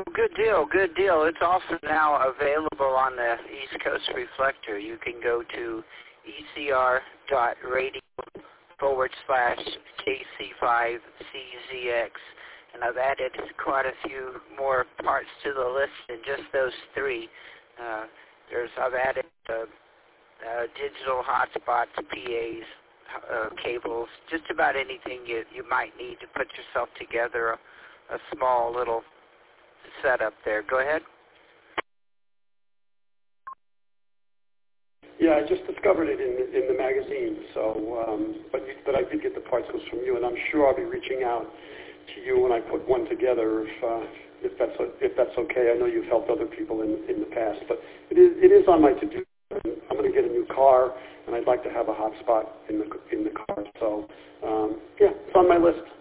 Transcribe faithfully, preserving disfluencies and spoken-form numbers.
Good deal, good deal. It's also now available on the East Coast Reflector. You can go to ecr.radio forward slash KC5CZX, and I've added quite a few more parts to the list than just those three. Uh, there's I've added uh, uh, digital hotspots, P As, uh, cables, just about anything you, you might need to put yourself together, a, a small little setup there. Go ahead. Yeah, I just discovered it in the, in the magazine. So, um, but you, but I did get the parts codes from you, and I'm sure I'll be reaching out to you when I put one together, if uh, if that's if that's okay. I know you've helped other people in in the past, but it is it is on my to-do. I'm going to get a new car, and I'd like to have a hotspot in the in the car. So, um, yeah, it's on my list.